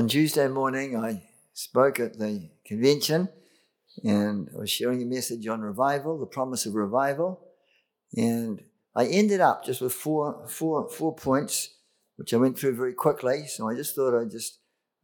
On Tuesday morning, I spoke at the convention and I was sharing a message on revival, the promise of revival. And I ended up just with four points, which I went through very quickly. So I just thought I'd just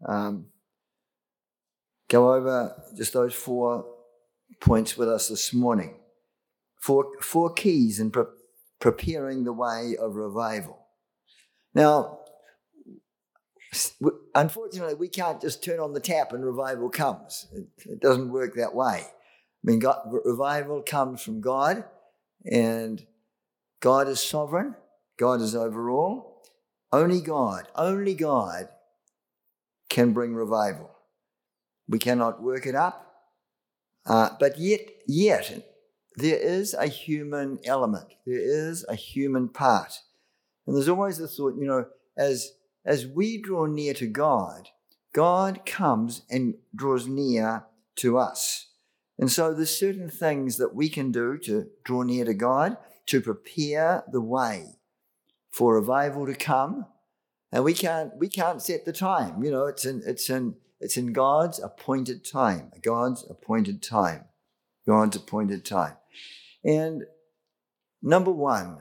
go over just those 4 points with us this morning. Four keys in preparing the way of revival. Now, unfortunately, we can't just turn on the tap and revival comes. It doesn't work that way. I mean, revival comes from God, and God is sovereign. God is over all. Only God can bring revival. We cannot work it up, but yet there is a human element. There is a human part. And there's always the thought, as we draw near to God, God comes and draws near to us. And so there's certain things that we can do to draw near to God, to prepare the way for revival to come. And we can't set the time. It's in God's appointed time. God's appointed time. God's appointed time. And number one,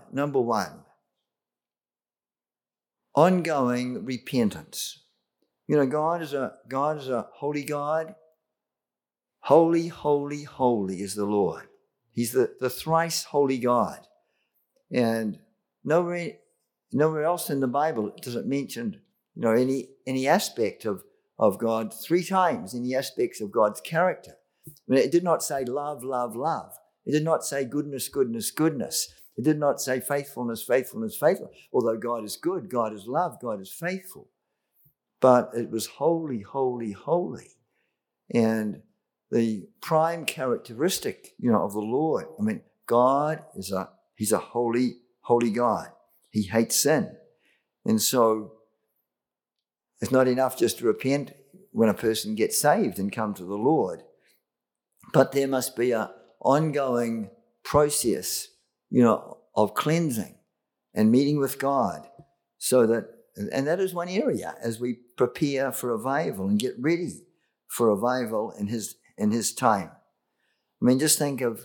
ongoing repentance. God is a holy God. Holy, holy, holy is the Lord. He's the thrice holy God. And nowhere else in the Bible does it mention, any aspect of God 3 times, any aspects of God's character. I mean, it did not say love, love, love. It did not say goodness, goodness, goodness. It did not say faithfulness, faithfulness, faithfulness. Although God is good, God is love, God is faithful. But it was holy, holy, holy. And the prime characteristic, of the Lord, God He's a holy, holy God. He hates sin. And so it's not enough just to repent when a person gets saved and come to the Lord. But there must be an ongoing process, of cleansing and meeting with God, and that is one area as we prepare for revival and get ready for revival in His time. Just think of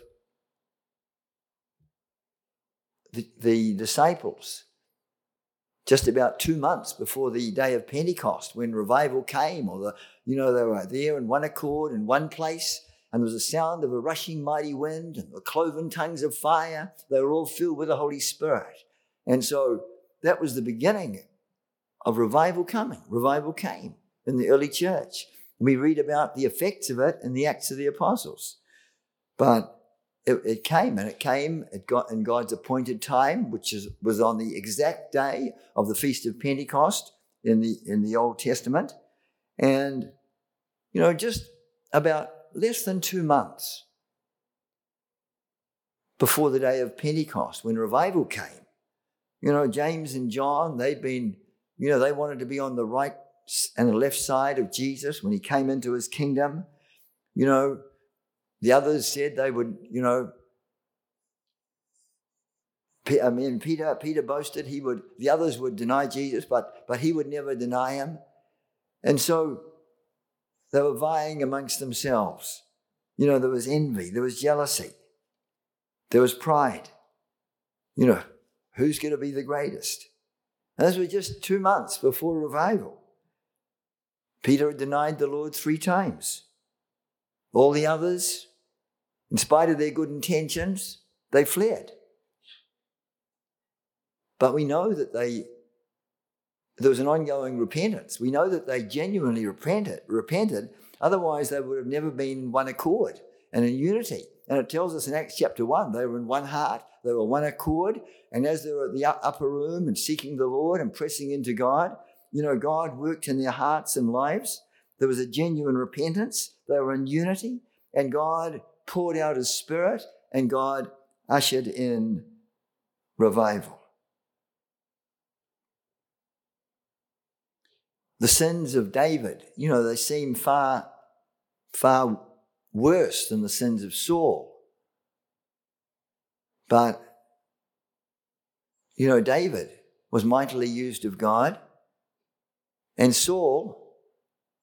the disciples just about 2 months before the day of Pentecost, when revival came, or they were there in one accord in one place. And there was a sound of a rushing mighty wind and the cloven tongues of fire. They were all filled with the Holy Spirit. And so that was the beginning of revival coming. Revival came in the early church. We read about the effects of it in the Acts of the Apostles. But it came in God's appointed time, which was on the exact day of the Feast of Pentecost in the Old Testament. And, just about less than 2 months before the day of Pentecost, when revival came, James and John, they wanted to be on the right and the left side of Jesus when He came into His kingdom. The others said they would, Peter boasted the others would deny Jesus, but he would never deny Him. And so they were vying amongst themselves. There was envy, there was jealousy, there was pride. Who's going to be the greatest? And this was just 2 months before revival. Peter had denied the Lord 3 times. All the others, in spite of their good intentions, they fled. But we know that there was an ongoing repentance. We know that they genuinely repented. Otherwise, they would have never been in one accord and in unity. And it tells us in Acts chapter 1, they were in one heart, they were one accord. And as they were at the upper room and seeking the Lord and pressing into God, God worked in their hearts and lives. There was a genuine repentance. They were in unity. And God poured out His Spirit, and God ushered in revival. The sins of David, they seem far, far worse than the sins of Saul. But, David was mightily used of God. And Saul,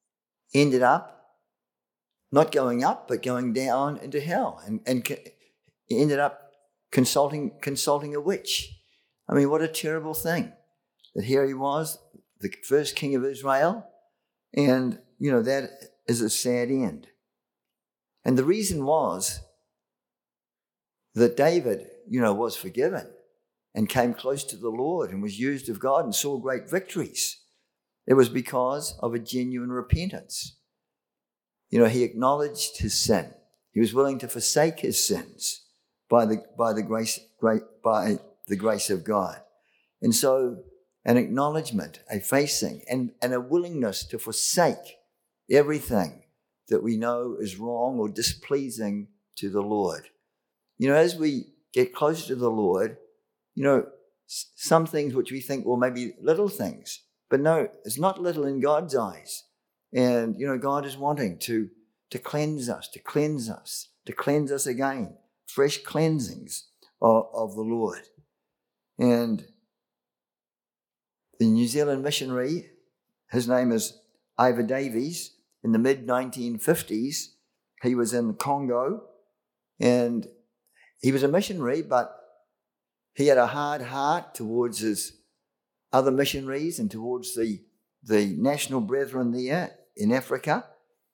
ended up not going up, but going down into hell, and ended up consulting a witch. I mean, what a terrible thing that here he was, the first king of Israel, and, that is a sad end. And the reason was that David, was forgiven and came close to the Lord and was used of God and saw great victories. It was because of a genuine repentance. He acknowledged his sin. He was willing to forsake his sins by the grace of God. And so an acknowledgement, a facing, and a willingness to forsake everything that we know is wrong or displeasing to the Lord. As we get closer to the Lord, some things which we think, well, maybe little things, but no, it's not little in God's eyes. And, God is wanting to cleanse us, to cleanse us again, fresh cleansings of the Lord. And the New Zealand missionary, his name is Ivor Davies, in the mid-1950s, he was in the Congo, and he was a missionary, but he had a hard heart towards his other missionaries and towards the national brethren there in Africa.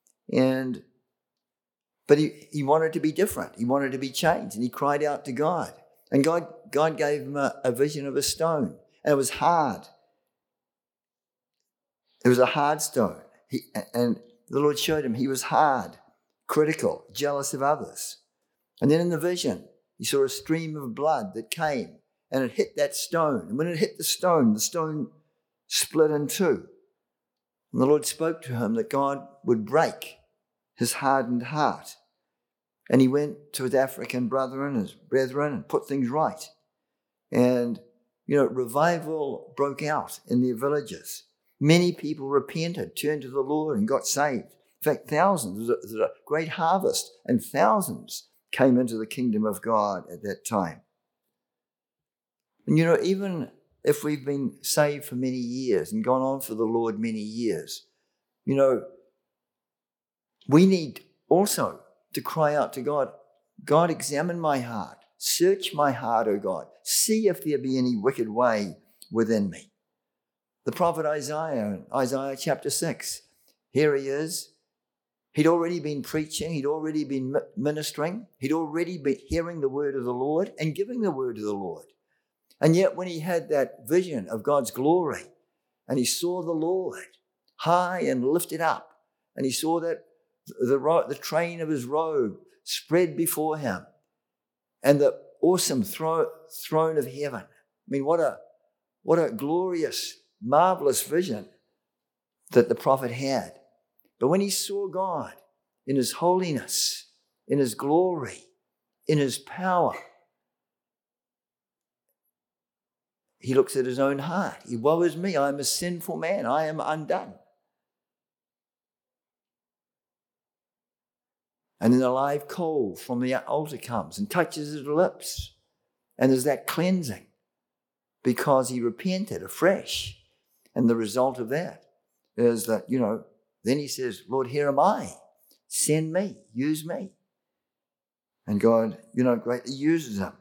But he wanted to be different. He wanted to be changed, and he cried out to God. And God gave him a vision of a stone, and it was hard. It was a hard stone. And the Lord showed him he was hard, critical, jealous of others. And then in the vision, he saw a stream of blood that came, and it hit that stone. And when it hit the stone split in two. And the Lord spoke to him that God would break his hardened heart. And he went to his African brethren and put things right. And, revival broke out in their villages. Many people repented, turned to the Lord, and got saved. In fact, thousands. There was a great harvest, and thousands came into the kingdom of God at that time. And, even if we've been saved for many years and gone on for the Lord many years, we need also to cry out to God, God, examine my heart. Search my heart, O God. See if there be any wicked way within me. The prophet Isaiah chapter 6, here he is. He'd already been preaching. He'd already been ministering. He'd already been hearing the word of the Lord and giving the word of the Lord. And yet when he had that vision of God's glory and he saw the Lord high and lifted up, and he saw that the train of his robe spread before him and the awesome throne of heaven. I mean, what a glorious, marvelous vision that the prophet had. But when he saw God in his holiness, in his glory, in his power, he looks at his own heart. Woe is me, I am a sinful man, I am undone. And then a live coal from the altar comes and touches his lips. And there's that cleansing because he repented afresh. And the result of that is that, then he says, Lord, here am I. Send me, use me. And God, greatly uses him.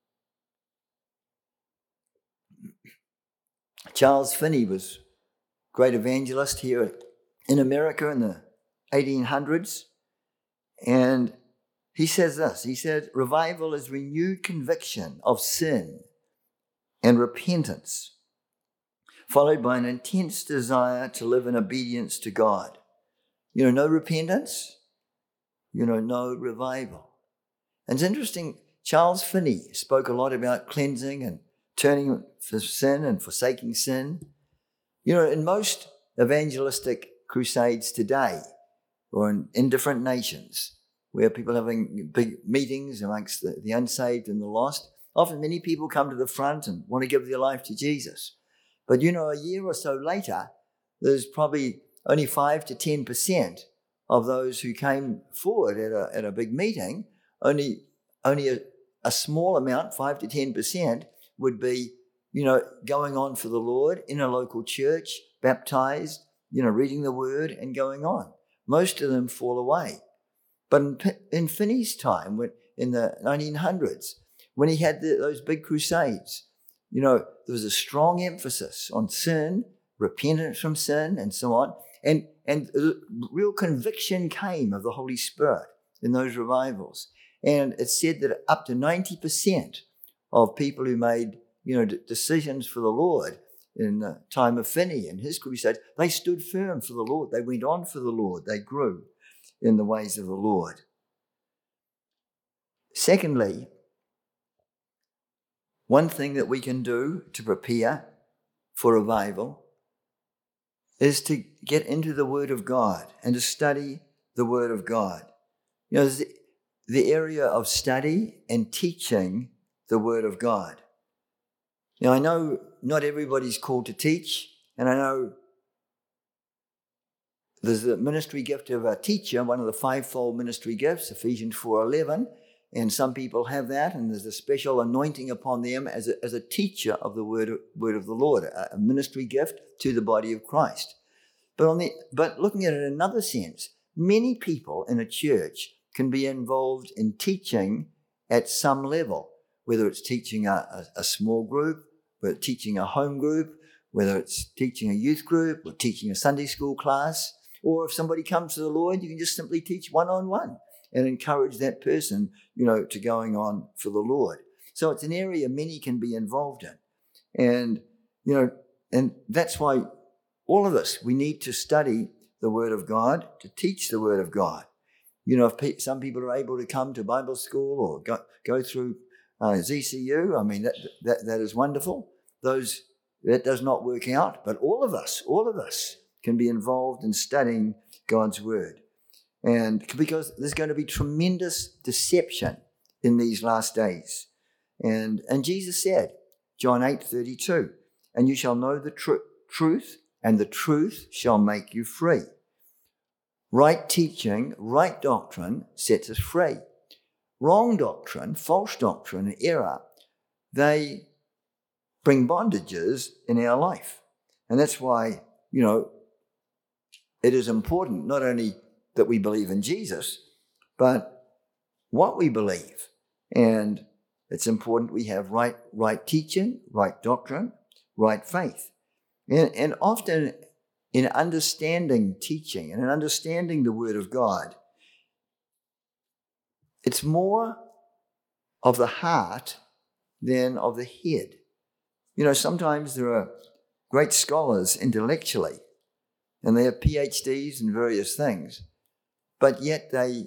Charles Finney was a great evangelist here in America in the 1800s. And he says this, he said, revival is renewed conviction of sin and repentance, followed by an intense desire to live in obedience to God. No repentance, no revival. And it's interesting, Charles Finney spoke a lot about cleansing and turning from sin and forsaking sin. In most evangelistic crusades today, or in different nations, where people are having big meetings amongst the unsaved and the lost, often many people come to the front and want to give their life to Jesus. But, a year or so later, there's probably only 5 to 10% of those who came forward at a big meeting. Only a small amount, 5 to 10%, would be, going on for the Lord in a local church, baptized, reading the word and going on. most of them fall away. But in Finney's time, in the 1900s, when he had those big crusades, there was a strong emphasis on sin, repentance from sin, and so on. And real conviction came of the Holy Spirit in those revivals. And it said that up to 90% of people who made, decisions for the Lord in the time of Finney and his crusade, they stood firm for the Lord. They went on for the Lord. They grew in the ways of the Lord. Secondly, one thing that we can do to prepare for revival is to get into the Word of God and to study the Word of God. The area of study and teaching the Word of God. I know not everybody's called to teach, and I know there's the ministry gift of a teacher, one of the fivefold ministry gifts, Ephesians 4:11, and some people have that, and there's a special anointing upon them as a teacher of the word of the Lord, a ministry gift to the body of Christ. But looking at it in another sense, many people in a church can be involved in teaching at some level, whether it's teaching a small group, whether it's teaching a home group, whether it's teaching a youth group or teaching a Sunday school class, or if somebody comes to the Lord, you can just simply teach one-on-one and encourage that person, to going on for the Lord. So it's an area many can be involved in. And that's why all of us, we need to study the Word of God, to teach the Word of God. If some people are able to come to Bible school or go through ZCU, that is wonderful. That does not work out, but all of us can be involved in studying God's Word. And because there's going to be tremendous deception in these last days. And Jesus said, John 8:32, and you shall know the truth, and the truth shall make you free. Right teaching, right doctrine sets us free. Wrong doctrine, false doctrine, and error, they bring bondages in our life. And that's why, it is important not only that we believe in Jesus, but what we believe. And it's important we have right teaching, right doctrine, right faith. And often in understanding teaching and in understanding the Word of God, it's more of the heart than of the head. Sometimes there are great scholars intellectually, and they have PhDs in various things, but yet they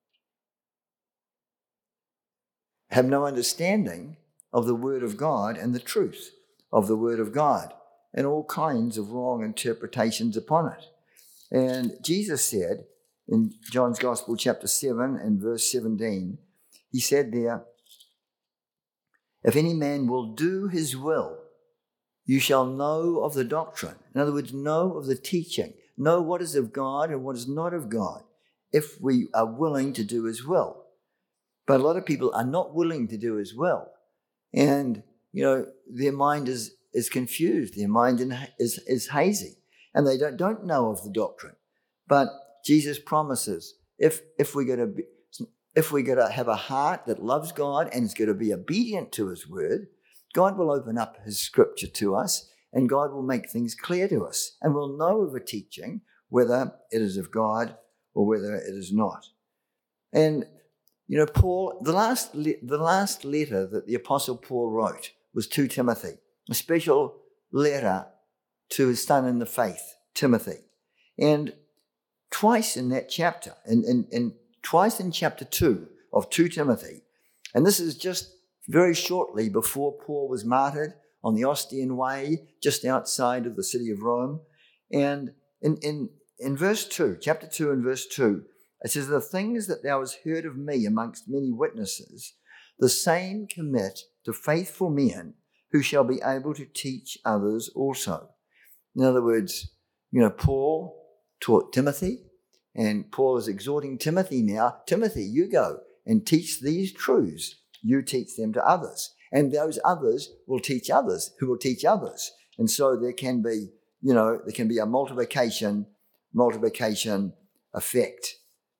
have no understanding of the Word of God and the truth of the Word of God, and all kinds of wrong interpretations upon it. And Jesus said in John's Gospel, chapter 7 and verse 17, he said there, if any man will do his will, you shall know of the doctrine. In other words, know of the teaching, know what is of God and what is not of God, if we are willing to do his will. But a lot of people are not willing to do his will. And, their mind is confused. Their mind is hazy. And they don't know of the doctrine. But Jesus promises, if we're going to have a heart that loves God and is going to be obedient to his word, God will open up his scripture to us, and God will make things clear to us. And we'll know of a teaching, whether it is of God or whether it is not. And, Paul, the last letter that the Apostle Paul wrote was to Timothy, a special letter to his son in the faith, Timothy. And twice in that chapter, and twice in chapter 2 of 2 Timothy, and this is just very shortly before Paul was martyred on the Ostian Way, just outside of the city of Rome. And in verse 2, chapter 2 and verse 2, it says, the things that thou hast heard of me amongst many witnesses, the same commit to faithful men who shall be able to teach others also. In other words, Paul taught Timothy, and Paul is exhorting Timothy now, Timothy, you go and teach these truths. You teach them to others. And those others will teach others who will teach others. And so there can be, a multiplication effect.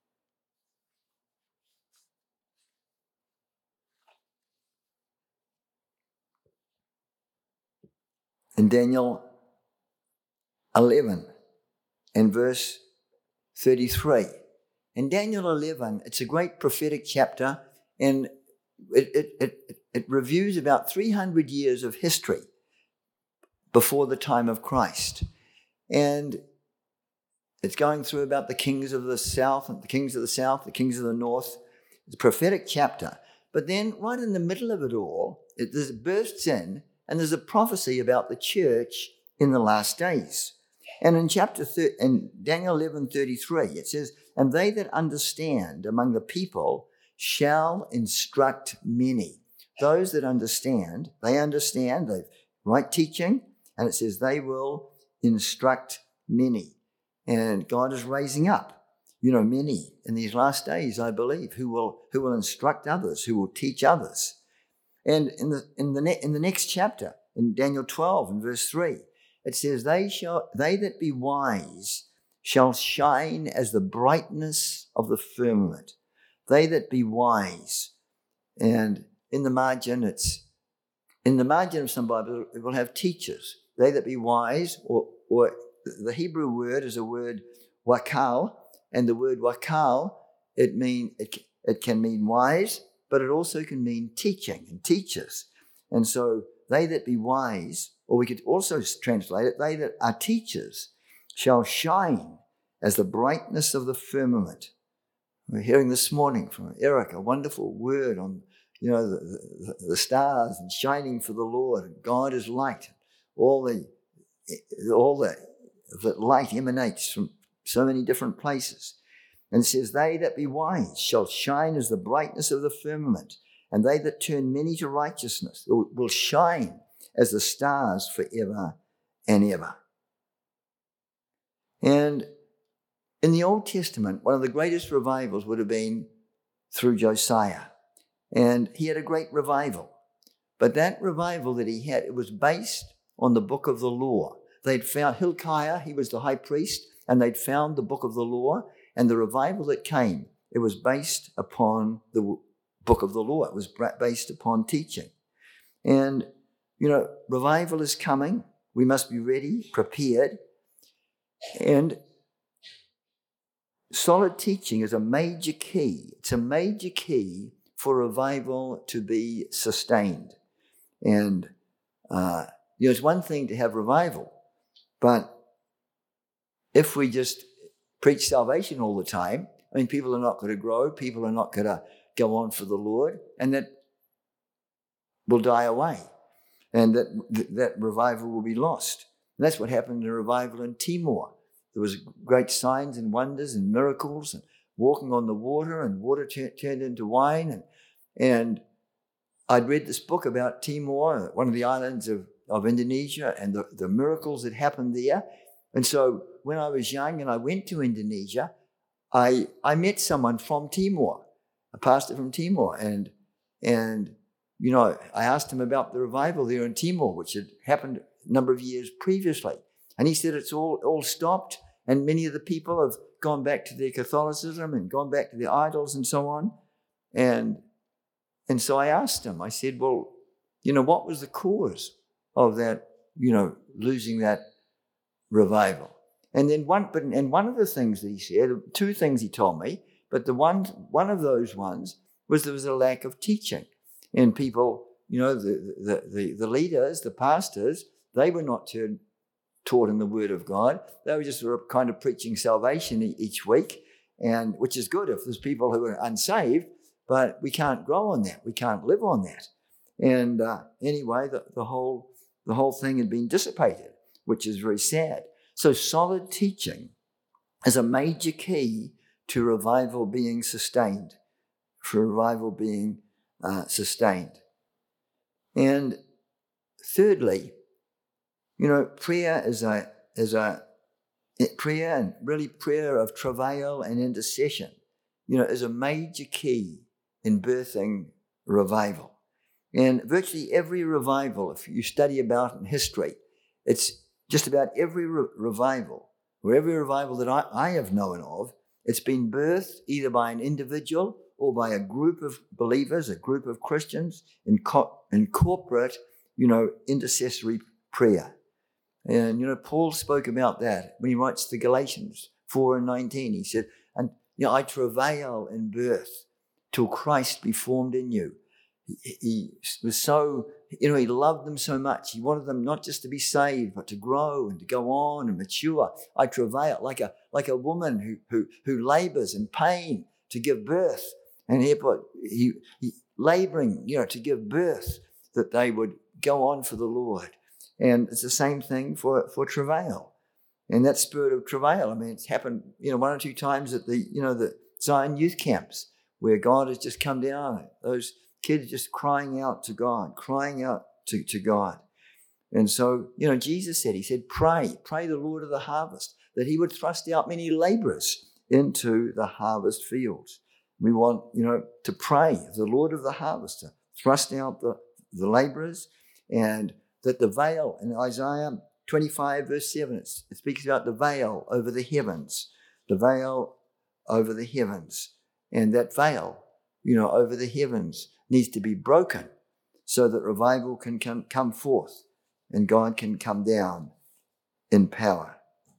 In Daniel 11 and verse 33. In Daniel 11, it's a great prophetic chapter, and it reviews about 300 years of history before the time of Christ. And it's going through about the kings of the south, and the kings of the south, the kings of the north. It's a prophetic chapter. But then right in the middle of it all, it bursts in, and there's a prophecy about the church in the last days. And in Daniel 11:33, it says, "And they that understand among the people shall instruct many." Those that understand, they've right teaching, and it says they will instruct many. And God is raising up, many in these last days, I believe, who will instruct others, who will teach others. And in the next chapter, in Daniel 12 and verse 3, it says, "They that be wise shall shine as the brightness of the firmament." They that be wise. And in the margin of some Bibles, it will have teachers. They that be wise, or the Hebrew word is a word wakal, and the word wakal, it can mean wise, but it also can mean teaching and teachers. And so they that be wise, or we could also translate it, they that are teachers shall shine as the brightness of the firmament. We're hearing this morning from Eric a wonderful word on, the stars and shining for the Lord, and God is light. All the light emanates from so many different places. And it says, "They that be wise shall shine as the brightness of the firmament, and they that turn many to righteousness will shine as the stars forever and ever." And in the Old Testament, one of the greatest revivals would have been through Josiah. And he had a great revival. But that revival that he had, it was based on the book of the law. They'd found Hilkiah, he was the high priest, and they'd found the book of the law, and the revival that came, it was based upon the book of the law. It was based upon teaching. And, revival is coming. We must be ready, prepared. And solid teaching is a major key. It's a major key for revival to be sustained. And, it's one thing to have revival, but if we just preach salvation all the time, people are not going to grow, people are not going to go on for the Lord, and that will die away, and that revival will be lost. And that's what happened in a revival in Timor. There was great signs and wonders and miracles, and walking on the water, and water turned into wine. And I'd read this book about Timor, one of the islands of Indonesia, and the miracles that happened there. And so when I was young and I went to Indonesia, I met someone from Timor, a pastor from Timor, and I asked him about the revival there in Timor, which had happened a number of years previously. And he said it's all stopped, and many of the people have gone back to their Catholicism and gone back to their idols and so on. And so I asked him, I said, well, what was the cause of that, losing that revival? And then one of the things that he said, two things he told me, but one of those ones was there was a lack of teaching. And people, the leaders, the pastors, they were not taught in the Word of God. They were just sort of kind of preaching salvation each week, and which is good if there's people who are unsaved, but we can't grow on that. We can't live on that. And anyway, the whole thing had been dissipated, which is very sad. So solid teaching is a major key to revival being sustained, for revival being sustained. And thirdly, prayer is a prayer, and really prayer of travail and intercession, is a major key in birthing revival. And virtually every revival, if you study about in history, it's just about every revival, or every revival that I have known of, It's been birthed either by an individual or by a group of believers, a group of Christians in corporate, intercessory prayer. And, Paul spoke about that when he writes to Galatians 4:19. He said, and, I travail in birth till Christ be formed in you. He was so, he loved them so much. He wanted them not just to be saved, but to grow and to go on and mature. I travail like a woman who labors in pain to give birth. And he laboring, to give birth, that they would go on for the Lord. And it's the same thing for travail. And that spirit of travail, it's happened, one or two times at the Zion youth camps, where God has just come down. Those kids just crying out to God, crying out to God. And so, Jesus said, he said, pray the Lord of the harvest, that he would thrust out many laborers into the harvest fields. We want, to pray the Lord of the harvest to thrust out the laborers, and that the veil in Isaiah 25 verse 7, it speaks about the veil over the heavens, and that veil, over the heavens needs to be broken so that revival can come forth and God can come down in power.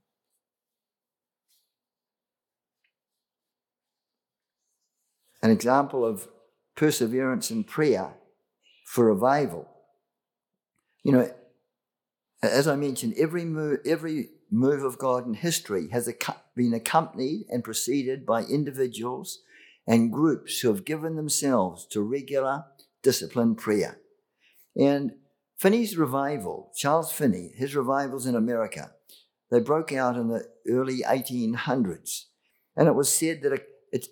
An example of perseverance in prayer for revival. As I mentioned, every move of God in history has been accompanied and preceded by individuals and groups who have given themselves to regular, disciplined prayer. And Finney's revival, Charles Finney, his revivals in America, they broke out in the early 1800s. And it was said that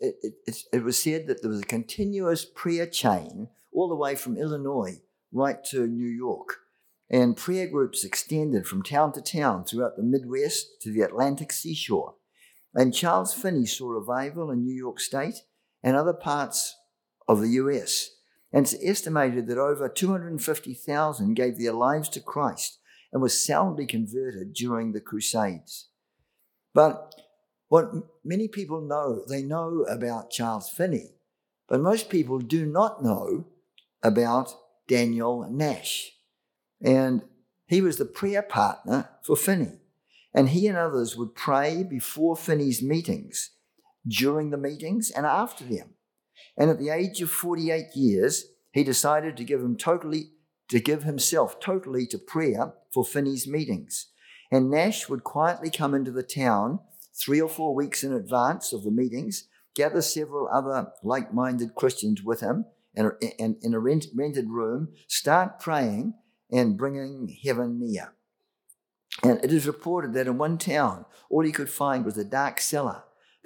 there was a continuous prayer chain all the way from Illinois right to New York. And prayer groups extended from town to town throughout the Midwest to the Atlantic seashore. And Charles Finney saw revival in New York State and other parts of the US. And it's estimated that over 250,000 gave their lives to Christ and were soundly converted during the Crusades. But what many people know, they know about Charles Finney, but most people do not know about Daniel Nash. And he was the prayer partner for Finney. And he and others would pray before Finney's meetings, during the meetings, and after them. And at the age of 48 years, he decided to give himself totally to prayer for Finney's meetings. And Nash would quietly come into the town 3 or 4 weeks in advance of the meetings, gather several other like-minded Christians with him in a rented room, start praying and bringing heaven near. And it is reported that in one town, all he could find was a dark cellar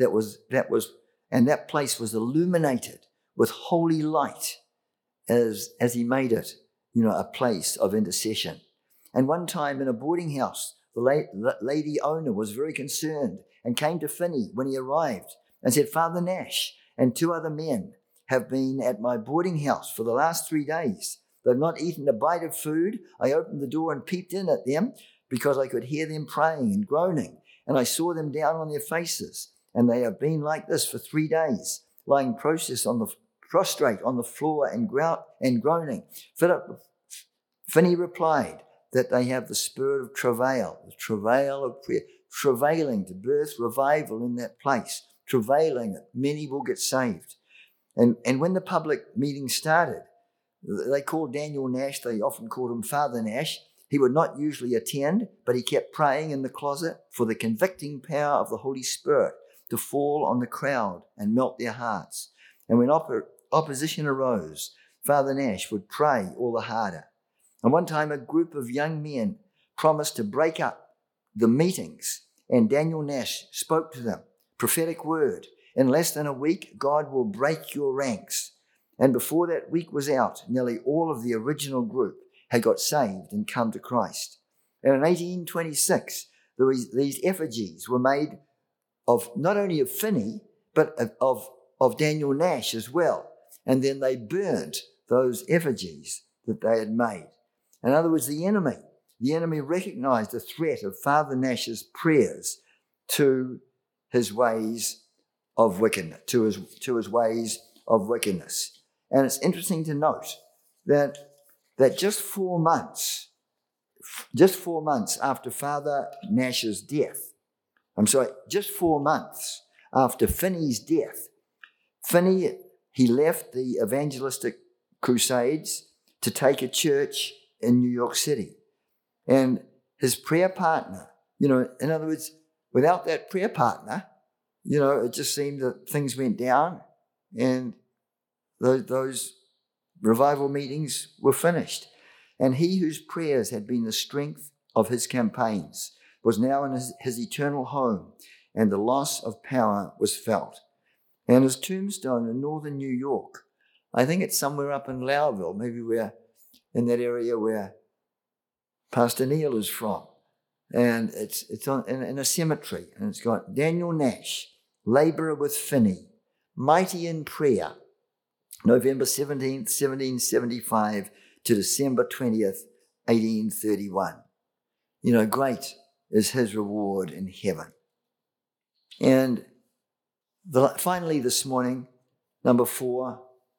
and that place was illuminated with holy light as he made it, a place of intercession. And one time in a boarding house, the lady owner was very concerned and came to Finney when he arrived and said, "Father Nash and 2 other men have been at my boarding house for the last 3 days. They've not eaten a bite of food. I opened the door and peeped in at them because I could hear them praying and groaning. And I saw them down on their faces. And they have been like this for 3 days, lying prostrate on the floor and groaning." Finney replied that they have the spirit of travail, the travail of prayer, travailing to birth revival in that place, travailing that many will get saved. And when the public meeting started, they called Daniel Nash, they often called him Father Nash. He would not usually attend, but he kept praying in the closet for the convicting power of the Holy Spirit to fall on the crowd and melt their hearts. And when opposition arose, Father Nash would pray all the harder. And one time a group of young men promised to break up the meetings, and Daniel Nash spoke to them, prophetic word, "In less than a week, God will break your ranks." And before that week was out, nearly all of the original group had got saved and come to Christ. And in 1826, these effigies were made of not only of Finney, but of Daniel Nash as well. And then they burnt those effigies that they had made. In other words, the enemy recognized the threat of Father Nash's prayers to his ways of wickedness, to his ways of wickedness. And it's interesting to note that just 4 months after Father Nash's death, just 4 months after Finney's death, Finney, he left the evangelistic crusades to take a church in New York City. And his prayer partner, in other words, without that prayer partner, it just seemed that things went down and those revival meetings were finished. And he whose prayers had been the strength of his campaigns was now in his eternal home, and the loss of power was felt. And his tombstone in northern New York, I think it's somewhere up in Lowville, maybe we're in that area where Pastor Neil is from. And it's in a cemetery, and it's got Daniel Nash, laborer with Finney, mighty in prayer, November 17th, 1775 to December 20th, 1831. Great is his reward in heaven. And finally this morning, number 4,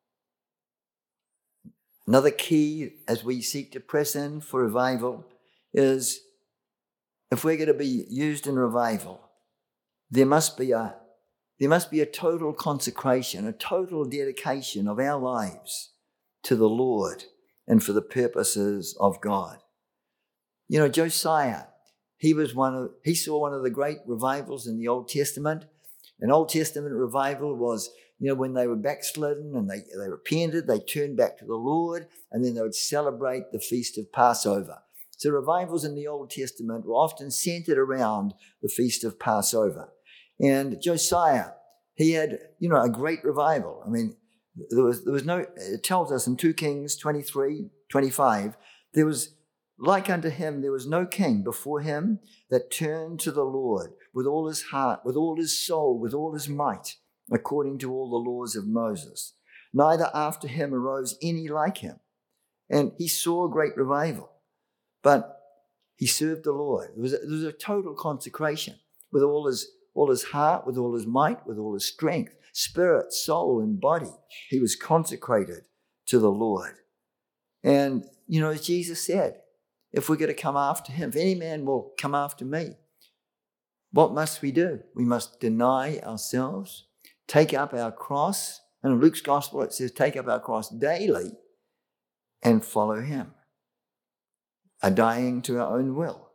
another key as we seek to press in for revival is, if we're going to be used in revival, there must be a total consecration, a total dedication of our lives to the Lord and for the purposes of God. Josiah, he saw one of the great revivals in the Old Testament. An Old Testament revival was, when they were backslidden and they repented, they turned back to the Lord, and then they would celebrate the Feast of Passover. So revivals in the Old Testament were often centered around the Feast of Passover. And Josiah, he had, a great revival. I mean, there was no, it tells us in 2 Kings 23:25, there was, like unto him, there was no king before him that turned to the Lord with all his heart, with all his soul, with all his might, according to all the laws of Moses. Neither after him arose any like him. And he saw a great revival, but he served the Lord. There was a total consecration with all his heart, with all his might, with all his strength, spirit, soul, and body. He was consecrated to the Lord. And, as Jesus said, if we're going to come after him, if any man will come after me, what must we do? We must deny ourselves, take up our cross. And in Luke's gospel, it says, take up our cross daily and follow him, a dying to our own will.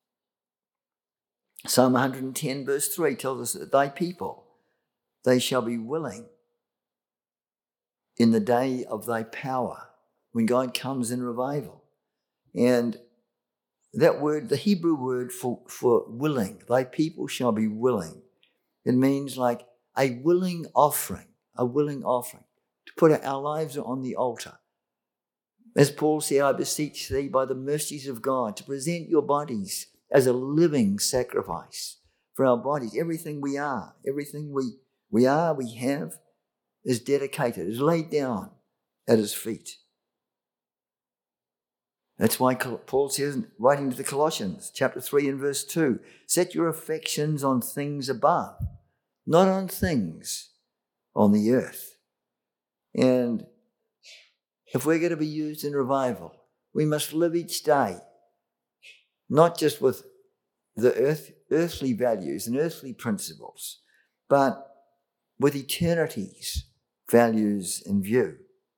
Psalm 110 verse 3 tells us that thy people, they shall be willing in the day of thy power, when God comes in revival. And that word, the Hebrew word for willing, thy people shall be willing. It means like a willing offering, to put our lives on the altar. As Paul said, I beseech thee by the mercies of God to present your bodies as a living sacrifice. For our bodies, everything we are, everything we have, is dedicated, is laid down at his feet. That's why Paul says, writing to the Colossians, chapter 3 and verse 2, set your affections on things above, not on things on the earth. And if we're going to be used in revival, we must live each day, not just with the earthly values and earthly principles, but with eternity's values in view.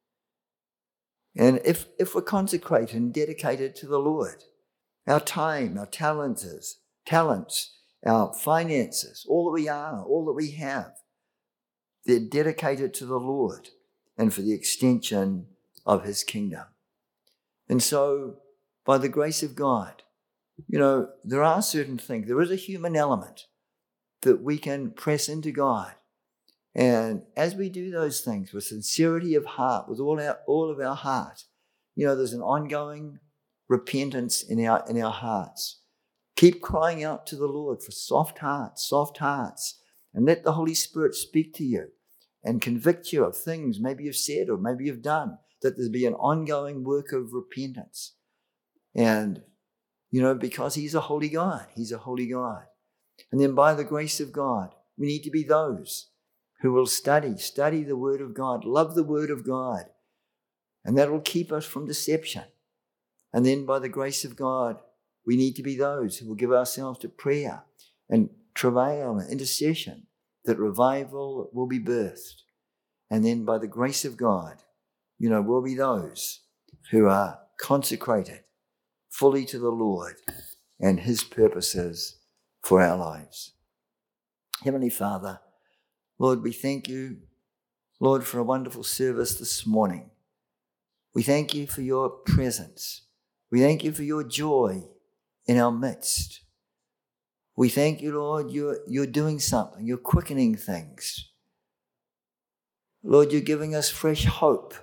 And if we're consecrated and dedicated to the Lord, our time, our talents, our finances, all that we are, all that we have, they're dedicated to the Lord and for the extension of his kingdom. And so, by the grace of God, there are certain things, there is a human element that we can press into God. And as we do those things with sincerity of heart, with all of our heart, there's an ongoing repentance in our hearts. Keep crying out to the Lord for soft hearts, and let the Holy Spirit speak to you and convict you of things maybe you've said or maybe you've done, that there be an ongoing work of repentance. And, because he's a holy God. And then by the grace of God, we need to be those who will study the Word of God, love the Word of God, and that will keep us from deception. And then by the grace of God, we need to be those who will give ourselves to prayer and travail and intercession, that revival will be birthed. And then by the grace of God, we'll be those who are consecrated fully to the Lord and His purposes for our lives. Heavenly Father, Lord, we thank you, Lord, for a wonderful service this morning. We thank you for your presence. We thank you for your joy in our midst. We thank you, Lord, you're doing something. You're quickening things. Lord, you're giving us fresh hope.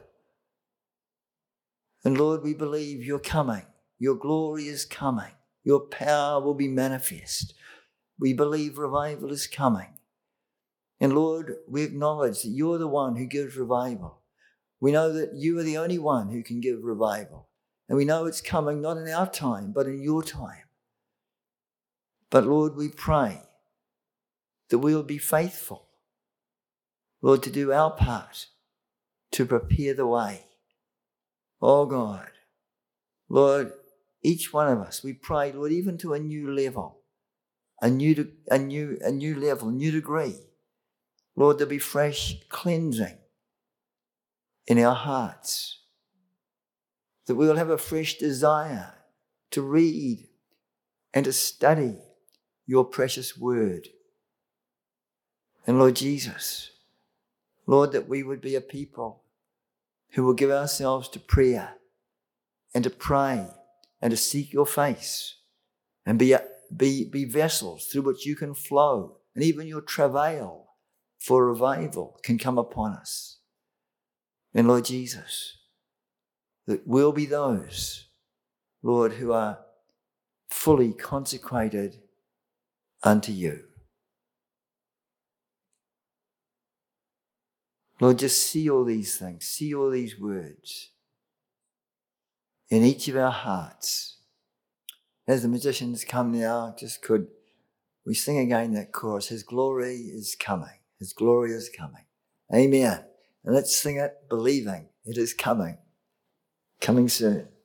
And Lord, we believe you're coming. Your glory is coming. Your power will be manifest. We believe revival is coming. And Lord, we acknowledge that you're the one who gives revival. We know that you are the only one who can give revival. And we know it's coming not in our time, but in your time. But Lord, we pray that we will be faithful, Lord, to do our part, to prepare the way. Oh God, Lord, each one of us, we pray, Lord, even to a new level, a new level, new degree. Lord, there'll be fresh cleansing in our hearts, that we will have a fresh desire to read and to study your precious word. And Lord Jesus, Lord, that we would be a people who will give ourselves to prayer and to pray and to seek your face and be vessels through which you can flow, and even your travail for revival can come upon us. And Lord Jesus, that we'll be those, Lord, who are fully consecrated unto you. Lord, just see all these things, see all these words in each of our hearts. As the musicians come now, we sing again that chorus, His glory is coming, His glory is coming. Amen. And let's sing it believing it is coming soon.